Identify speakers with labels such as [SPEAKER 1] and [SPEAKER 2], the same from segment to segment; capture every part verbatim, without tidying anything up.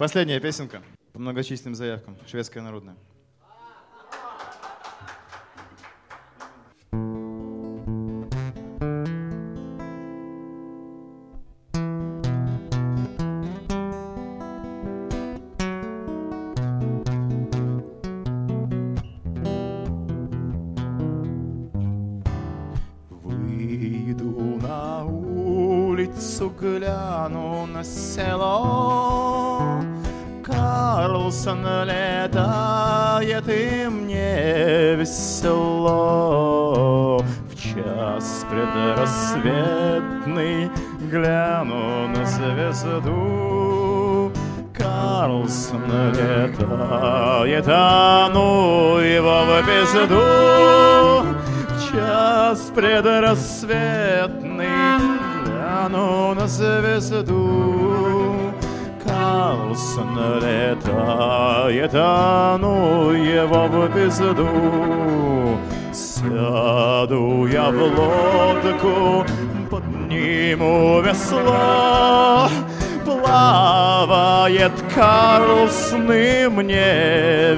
[SPEAKER 1] Последняя песенка по многочисленным заявкам. Шведская народная.
[SPEAKER 2] Выйду на улицу, гляну на село. Карлсон летает, и мне весело. В час предрассветный гляну на звезду. Карлсон летает, а ну его в пизду. В час предрассветный гляну на звезду. Карлсон летает, а ну его в пизду. Сяду я в лодку, подниму весло. Плавает Карлсон, и мне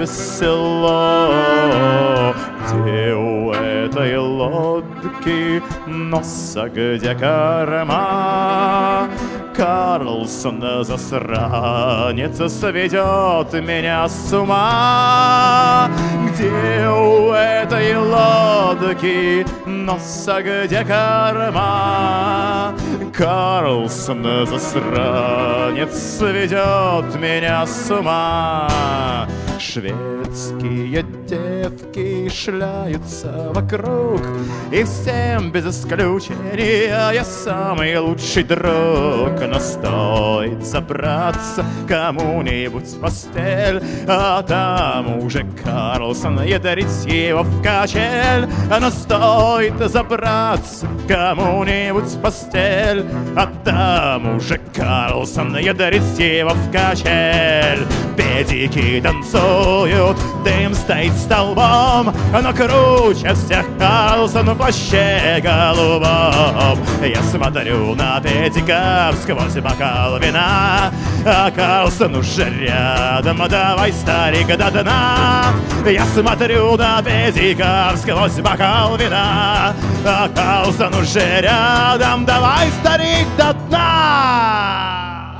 [SPEAKER 2] весело. Где у этой лодки носа, где корма? Карлсон, засранец, сведет меня с ума. Где у этой лодки носа, где корма? Карлсон, засранец, сведет меня с ума. Шведские девки шляются вокруг, и всем без исключения я самый лучший друг. Но стоит забраться кому-нибудь в постель, а там уже Карлсон ядрить его в качель. Но стоит забраться кому-нибудь в постель, а там уже Карлсон ядрить его в качель. Педики танцуют, дым стоит столбом, но круче всех Карлсон в плаще голубом. Я смотрю на педиков сквозь бокал вина, а Карлсон уже рядом, давай, старик, до дна. Я смотрю на педиков сквозь бокал вина, а Карлсон уже рядом, давай, старик, до дна.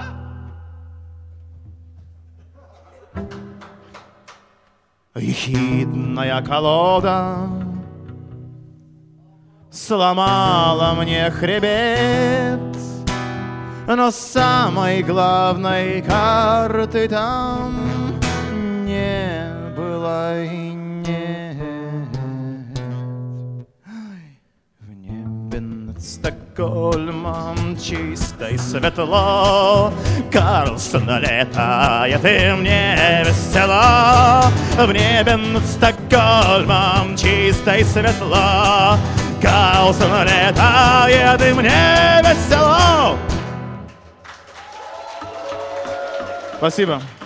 [SPEAKER 2] Ехидная колода сломала мне хребет, но самой главной карты там не было и нет. В небе над Стокгольмом чисто и светло. Карлсон летает, и мне весело. В небе над Стокгольмом чисто и светло. Карлсон летает, и мне весело.
[SPEAKER 1] Спасибо.